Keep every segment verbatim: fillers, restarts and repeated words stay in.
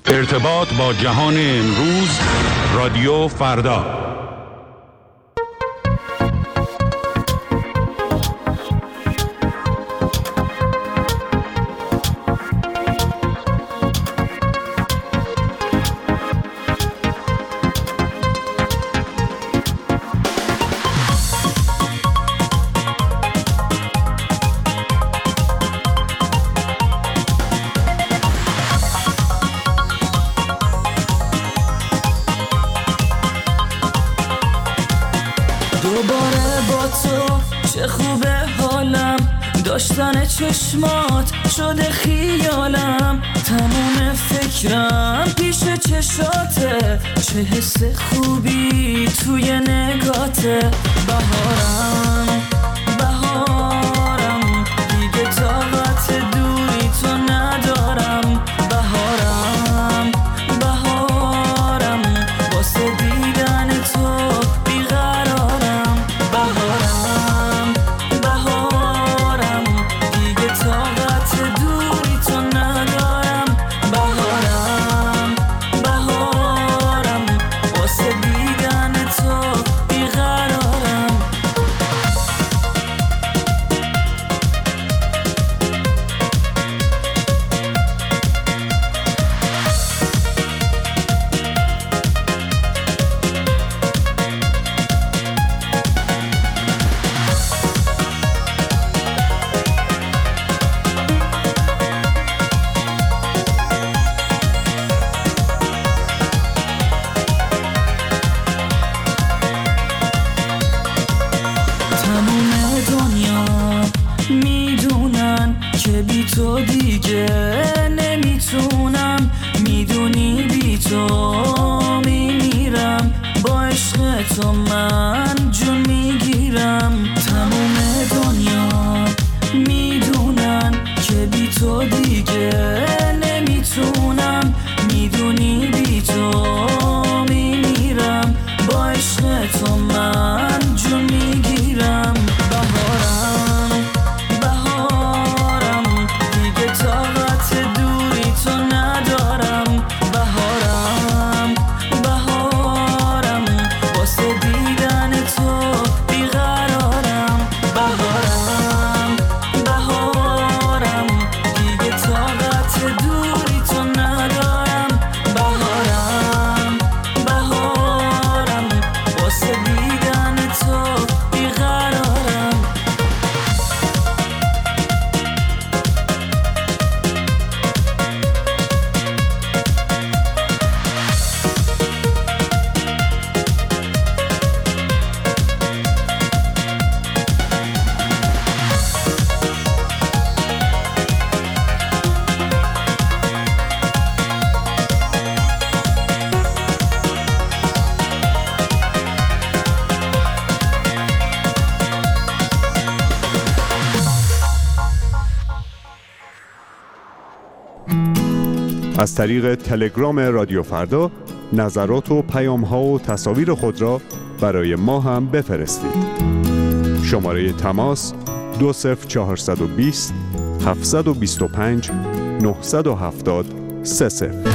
ارتباط با جهان امروز، رادیو فردا. دوباره با تو چه خوبه حالم، داشتن چشمات شده خیالم، تمام فکرم پیش چشاته، چه حس خوبی توی نگاته. بهارم بهارم دیگه طاقت دوری تو ندارم، بهارم بهارم واسه دیدن تو بیقرارم، بهارم بهارم دیگه طاقت دوری تو ندارم، بهارم بهارم واسه دیدن تو بیقرارم. تموم دنیا میدونن که بی تو دیگه نمیتونم، میدونی بی تو میمیرم، با عشق تو من جون میگیرم. تموم دنیا میدونن که بی تو دیگه نمیتونم، میدونی بی تو میمیرم، با عشق تو من جون میگیرم. بهارم بهارم دیگه طاقت دوری تو ندارم، بهارم بهارم واسه دیدن تو بیقرارم، بهارم بهارم دیگه طاقت دوری تو ندارم، بهارم بهارم واسه دیدن تو بیقرارم. از طریق تلگرام رادیو فردا نظرات و پیام‌ها و تصاویر خود را برای ما هم بفرستید. شماره تماس دو صفر چهارصد و بیست هفتصد و بیست و پنج نهصد و هفتاد سه صفر.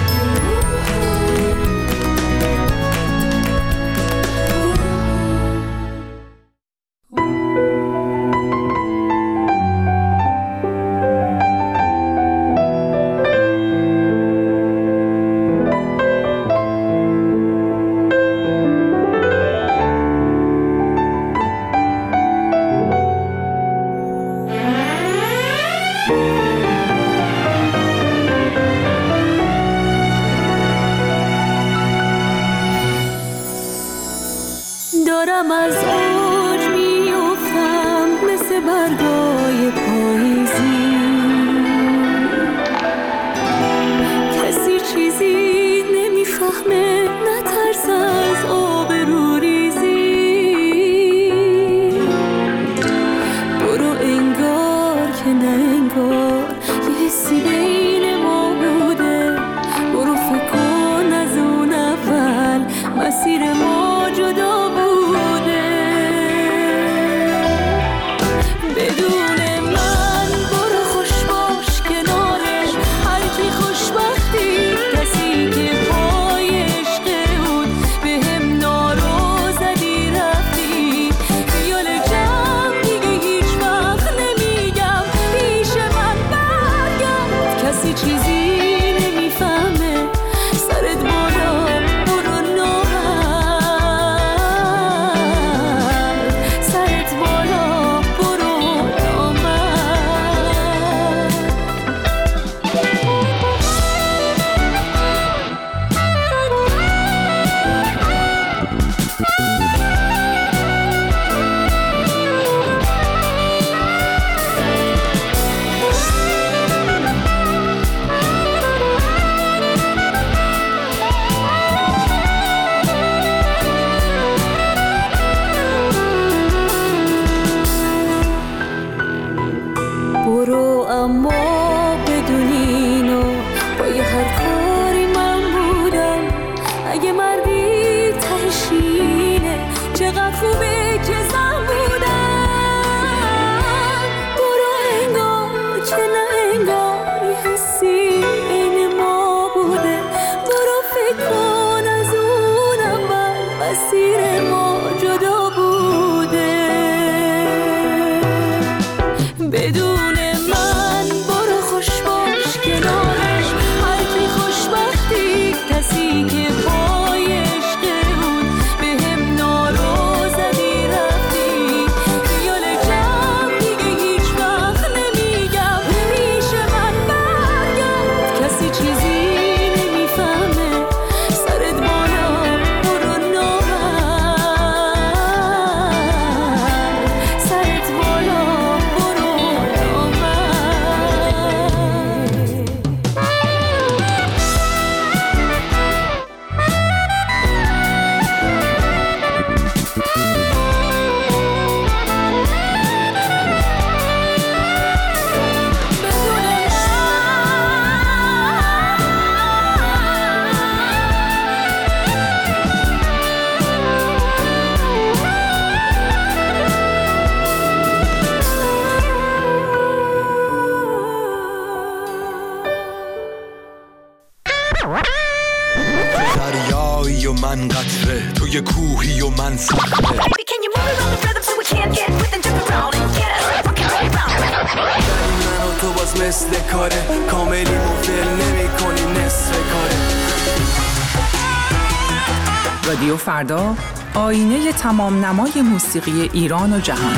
خوبه که زن بودم. برو انگار که نه انگار حسی این ما بوده. برو فکر کن از اون اول مسیر ما جدا بوده. بدون من برو خوش باش کنارش، هر کی خوشبختی کسی که پای عشق بود به هم نارو زدی رفتی. خیال جمع دیگه هیچ وقت نمیگم پیش من برگرد، کسی چیزی نمیفهمه. سرت بالا برو نامرد، سرت بالا برو دریایی و من قطره، توی کوهی و من صخره. Baby, can you move around the rhythm so we can't get with and jump around and get us rockin' right round? من و تو باز مثل کاره، کاملی مفل نمی کنی نصف کاره. رادیو فردا، آینه تمام نمای موسیقی ایران و جهان.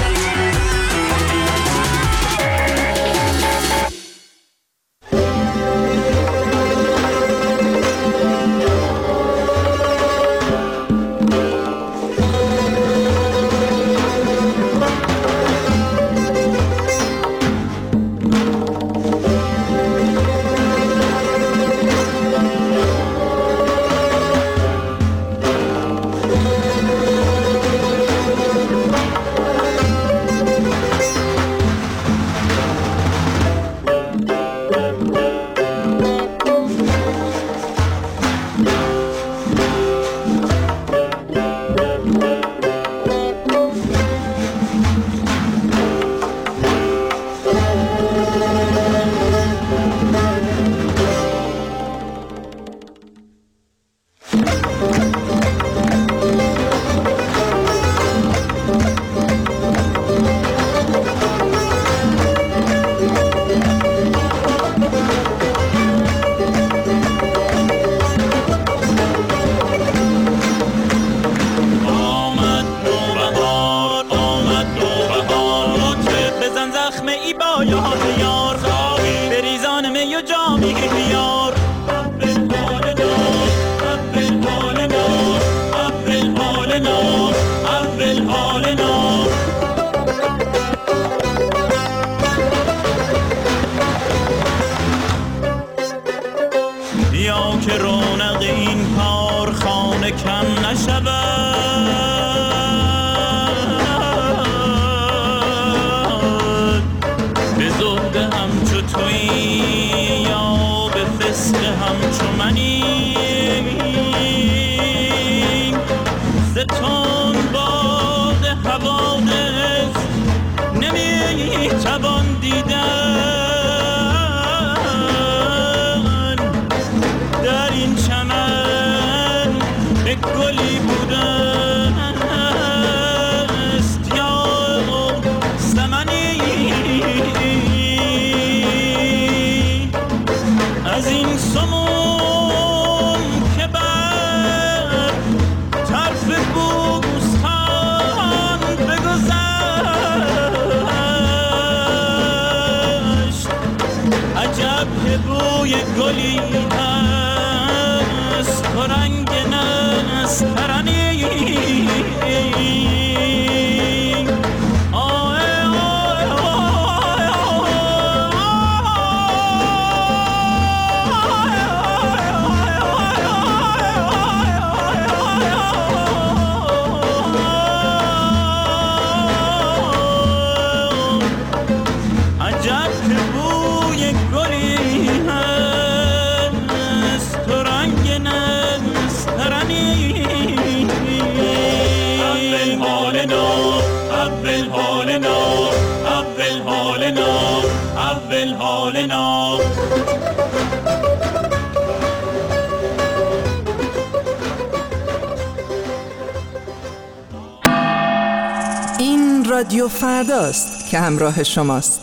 عجب که بوی گلی هست حالنا اول حالنا اول حالنا. این رادیو فرداست که همراه شماست.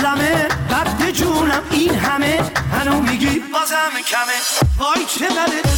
این همه هنو میگی بازم کمه. وای چقدر